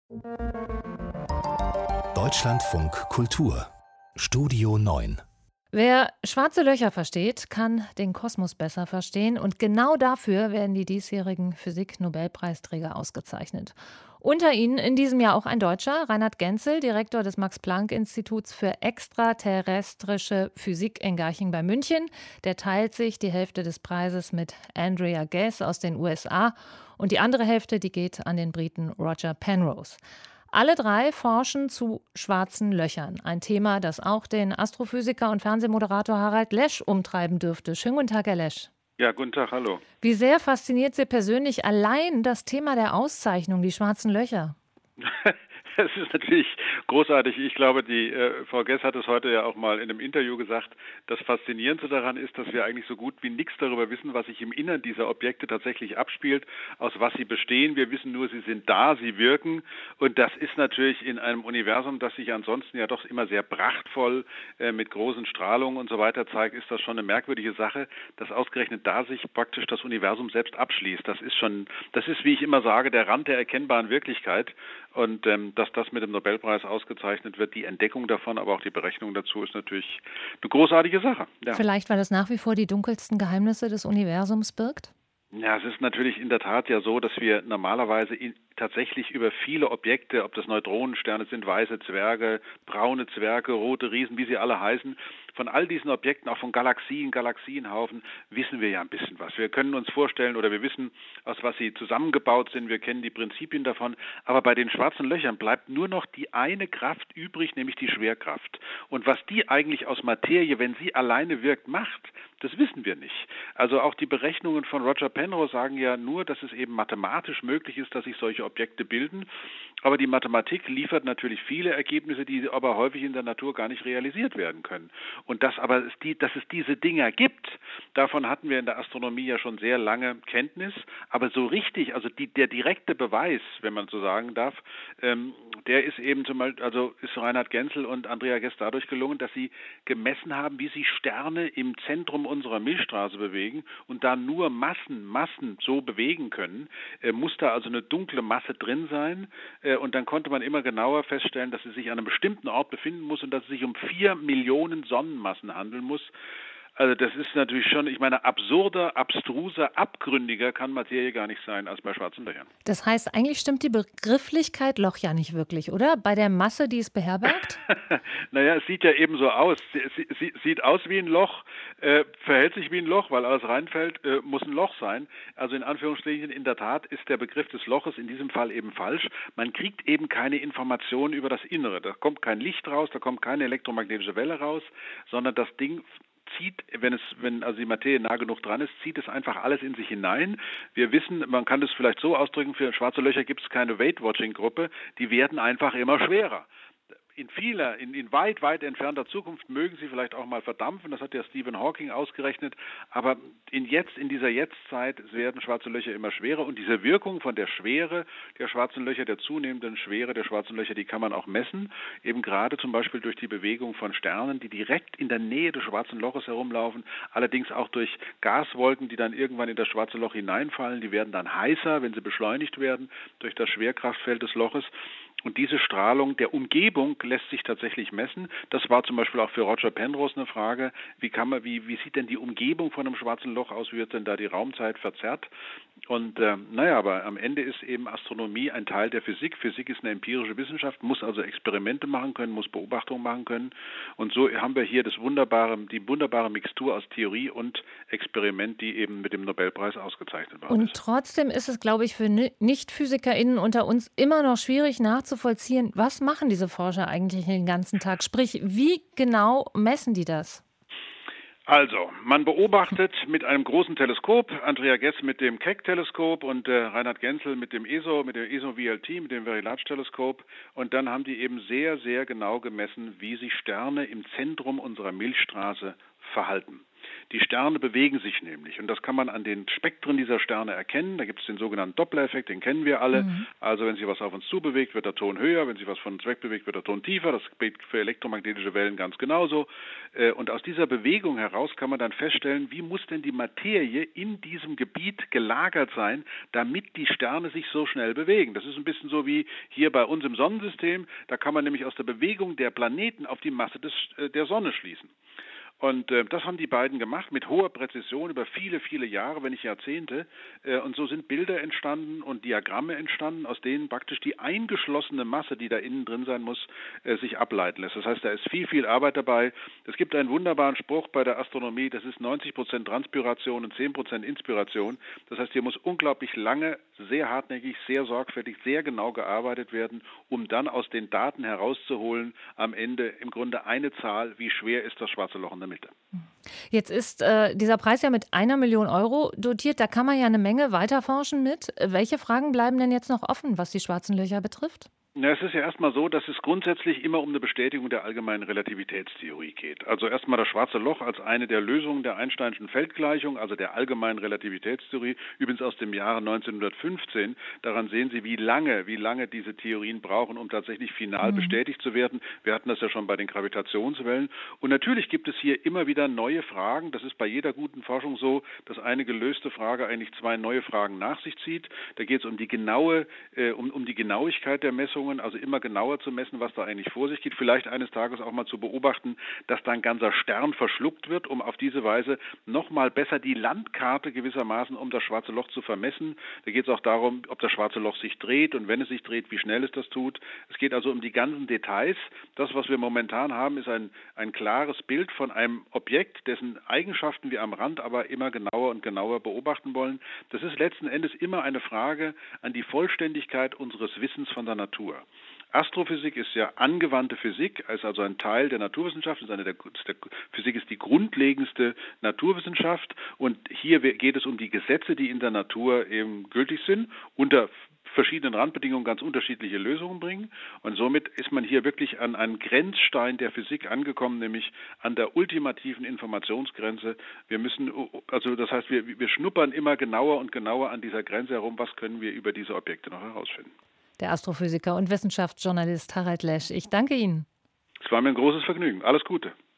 Deutschlandfunk Kultur Studio 9. Wer schwarze Löcher versteht, kann den Kosmos besser verstehen. Und genau dafür werden die diesjährigen Physik-Nobelpreisträger ausgezeichnet. Unter ihnen in diesem Jahr auch ein Deutscher, Reinhard Genzel, Direktor des Max-Planck-Instituts für extraterrestrische Physik in Garching bei München. Der teilt sich die Hälfte des Preises mit Andrea Ghez aus den USA. Und die andere Hälfte, die geht an den Briten Roger Penrose. Alle drei forschen zu schwarzen Löchern. Ein Thema, das auch den Astrophysiker und Fernsehmoderator Harald Lesch umtreiben dürfte. Schönen guten Tag, Herr Lesch. Ja, guten Tag, hallo. Wie sehr fasziniert Sie persönlich allein das Thema der Auszeichnung, die schwarzen Löcher? Das ist natürlich großartig. Ich glaube, die Frau Ghez hat es heute ja auch mal in einem Interview gesagt. Das Faszinierendste daran ist, dass wir eigentlich so gut wie nichts darüber wissen, was sich im Innern dieser Objekte tatsächlich abspielt, aus was sie bestehen. Wir wissen nur, sie sind da, sie wirken. Und das ist natürlich in einem Universum, das sich ansonsten ja doch immer sehr prachtvoll mit großen Strahlungen und so weiter zeigt, ist das schon eine merkwürdige Sache, dass ausgerechnet da sich praktisch das Universum selbst abschließt. Das ist, wie ich immer sage, der Rand der erkennbaren Wirklichkeit. Und dass das mit dem Nobelpreis ausgezeichnet wird, die Entdeckung davon, aber auch die Berechnung dazu ist natürlich eine großartige Sache. Ja. Vielleicht, weil es nach wie vor die dunkelsten Geheimnisse des Universums birgt? Ja, es ist natürlich in der Tat ja so, dass wir normalerweise tatsächlich über viele Objekte, ob das Neutronensterne sind, weiße Zwerge, braune Zwerge, rote Riesen, wie sie alle heißen, von all diesen Objekten, auch von Galaxien, Galaxienhaufen, wissen wir ja ein bisschen was. Wir können uns vorstellen oder wir wissen, aus was sie zusammengebaut sind, wir kennen die Prinzipien davon, aber bei den schwarzen Löchern bleibt nur noch die eine Kraft übrig, nämlich die Schwerkraft. Und was die eigentlich aus Materie, wenn sie alleine wirkt, macht, das wissen wir nicht. Also auch die Berechnungen von Roger Penrose sagen ja nur, dass es eben mathematisch möglich ist, dass sich solche Objekte bilden. Aber die Mathematik liefert natürlich viele Ergebnisse, die aber häufig in der Natur gar nicht realisiert werden können. Und dass es diese Dinger gibt, davon hatten wir in der Astronomie ja schon sehr lange Kenntnis. Aber so richtig, also der direkte Beweis, wenn man so sagen darf, der ist eben ist Reinhard Genzel und Andrea Ghez dadurch gelungen, dass sie gemessen haben, wie sich Sterne im Zentrum unserer Milchstraße bewegen und da nur Massen so bewegen können, muss da also eine dunkle Masse drin sein und dann konnte man immer genauer feststellen, dass sie sich an einem bestimmten Ort befinden muss und dass es sich um 4 Millionen Sonnenmassen handeln muss. Also das ist natürlich schon, ich meine, absurder, abstruser, abgründiger kann Materie gar nicht sein als bei schwarzen Löchern. Das heißt, eigentlich stimmt die Begrifflichkeit Loch ja nicht wirklich, oder? Bei der Masse, die es beherbergt? Naja, es sieht ja eben so aus. Sie sieht aus wie ein Loch, verhält sich wie ein Loch, weil alles reinfällt, muss ein Loch sein. Also in Anführungsstrichen, in der Tat ist der Begriff des Loches in diesem Fall eben falsch. Man kriegt eben keine Informationen über das Innere. Da kommt kein Licht raus, da kommt keine elektromagnetische Welle raus, sondern das Ding zieht, wenn also die Materie nah genug dran ist, zieht es einfach alles in sich hinein. Wir wissen, man kann das vielleicht so ausdrücken, für schwarze Löcher gibt es keine Weight-Watching-Gruppe, die werden einfach immer schwerer. In weit entfernter Zukunft mögen sie vielleicht auch mal verdampfen, das hat ja Stephen Hawking ausgerechnet, aber in dieser Jetztzeit werden schwarze Löcher immer schwerer und diese Wirkung von der Schwere der schwarzen Löcher, der zunehmenden Schwere der schwarzen Löcher, die kann man auch messen, eben gerade zum Beispiel durch die Bewegung von Sternen, die direkt in der Nähe des schwarzen Loches herumlaufen, allerdings auch durch Gaswolken, die dann irgendwann in das schwarze Loch hineinfallen, die werden dann heißer, wenn sie beschleunigt werden durch das Schwerkraftfeld des Loches. Und diese Strahlung der Umgebung lässt sich tatsächlich messen. Das war zum Beispiel auch für Roger Penrose eine Frage. Wie sieht denn die Umgebung von einem schwarzen Loch aus? Wie wird denn da die Raumzeit verzerrt? Und aber am Ende ist eben Astronomie ein Teil der Physik. Physik ist eine empirische Wissenschaft, muss also Experimente machen können, muss Beobachtungen machen können. Und so haben wir hier die wunderbare Mixtur aus Theorie und Experiment, die eben mit dem Nobelpreis ausgezeichnet worden ist. Und trotzdem ist es, glaube ich, für NichtphysikerInnen unter uns immer noch schwierig nachzuvollziehen, was machen diese Forscher eigentlich den ganzen Tag? Sprich, wie genau messen die das? Also, man beobachtet mit einem großen Teleskop, Andrea Ghez mit dem Keck-Teleskop und Reinhard Genzel mit dem ESO-VLT, mit dem Very Large Teleskop. Und dann haben die eben sehr, sehr genau gemessen, wie sich Sterne im Zentrum unserer Milchstraße verhalten. Die Sterne bewegen sich nämlich und das kann man an den Spektren dieser Sterne erkennen. Da gibt es den sogenannten Doppler-Effekt, den kennen wir alle. Also wenn sich was auf uns zubewegt, wird der Ton höher, wenn sich was von uns wegbewegt, wird der Ton tiefer. Das gilt für elektromagnetische Wellen ganz genauso. Und aus dieser Bewegung heraus kann man dann feststellen, wie muss denn die Materie in diesem Gebiet gelagert sein, damit die Sterne sich so schnell bewegen. Das ist ein bisschen so wie hier bei uns im Sonnensystem. Da kann man nämlich aus der Bewegung der Planeten auf die Masse der Sonne schließen. Und das haben die beiden gemacht mit hoher Präzision über viele, viele Jahre, wenn nicht Jahrzehnte. Und so sind Bilder entstanden und Diagramme entstanden, aus denen praktisch die eingeschlossene Masse, die da innen drin sein muss, sich ableiten lässt. Das heißt, da ist viel, viel Arbeit dabei. Es gibt einen wunderbaren Spruch bei der Astronomie, das ist 90% Transpiration und 10% Inspiration. Das heißt, hier muss unglaublich lange, sehr hartnäckig, sehr sorgfältig, sehr genau gearbeitet werden, um dann aus den Daten herauszuholen, am Ende im Grunde eine Zahl, wie schwer ist das schwarze Loch in der Mitte. Jetzt ist dieser Preis ja mit 1 Million Euro dotiert. Da kann man ja eine Menge weiterforschen mit. Welche Fragen bleiben denn jetzt noch offen, was die schwarzen Löcher betrifft? Ja, es ist ja erstmal so, dass es grundsätzlich immer um eine Bestätigung der allgemeinen Relativitätstheorie geht. Also erstmal das schwarze Loch als eine der Lösungen der Einsteinschen Feldgleichung, also der allgemeinen Relativitätstheorie, übrigens aus dem Jahre 1915. Daran sehen Sie, wie lange diese Theorien brauchen, um tatsächlich final bestätigt zu werden. Wir hatten das ja schon bei den Gravitationswellen. Und natürlich gibt es hier immer wieder neue Fragen. Das ist bei jeder guten Forschung so, dass eine gelöste Frage eigentlich zwei neue Fragen nach sich zieht. Da geht es um die Genauigkeit der Messungen, also immer genauer zu messen, was da eigentlich vor sich geht. Vielleicht eines Tages auch mal zu beobachten, dass da ein ganzer Stern verschluckt wird, um auf diese Weise nochmal besser die Landkarte gewissermaßen um das schwarze Loch zu vermessen. Da geht es auch darum, ob das schwarze Loch sich dreht und wenn es sich dreht, wie schnell es das tut. Es geht also um die ganzen Details. Das, was wir momentan haben, ist ein klares Bild von einem Objekt, dessen Eigenschaften wir am Rand aber immer genauer und genauer beobachten wollen. Das ist letzten Endes immer eine Frage an die Vollständigkeit unseres Wissens von der Natur. Astrophysik ist ja angewandte Physik, ist also ein Teil der Naturwissenschaft. Physik ist die grundlegendste Naturwissenschaft und hier geht es um die Gesetze, die in der Natur eben gültig sind, unter verschiedenen Randbedingungen ganz unterschiedliche Lösungen bringen. Und somit ist man hier wirklich an einen Grenzstein der Physik angekommen, nämlich an der ultimativen Informationsgrenze. Das heißt, wir schnuppern immer genauer und genauer an dieser Grenze herum, was können wir über diese Objekte noch herausfinden. Der Astrophysiker und Wissenschaftsjournalist Harald Lesch. Ich danke Ihnen. Es war mir ein großes Vergnügen. Alles Gute.